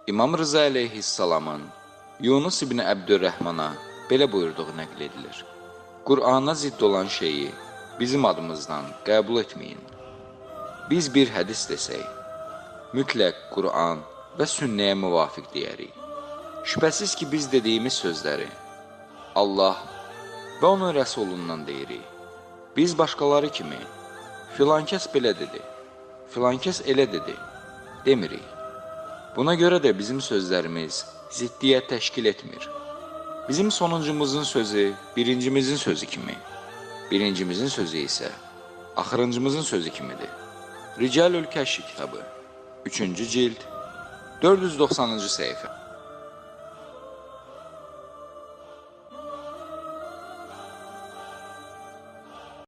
İmam Rıza əleyhissalamın Yunus ibn Əbdürrəhmana belə buyurduğu nəql edilir. Qur'ana zidd olan şeyi bizim adımızdan qəbul etməyin. Biz bir hədis desək, mütləq Qur'an və sünnəyə müvafiq deyərik. Şübhəsiz ki, biz dediyimiz sözləri Allah və onun rəsulundan deyirik. Biz başqaları kimi, filankəs belə dedi, filankəs elə dedi, demirik. Buna görə də bizim sözlərimiz ziddiyyət təşkil etmir. Bizim sonuncumuzun sözü birincimizin sözü kimi, birincimizin sözü isə axırıncımızın sözü kimidir. Ricalül Kəşf kitabı, 3-cü cild, 490-cı səhifə.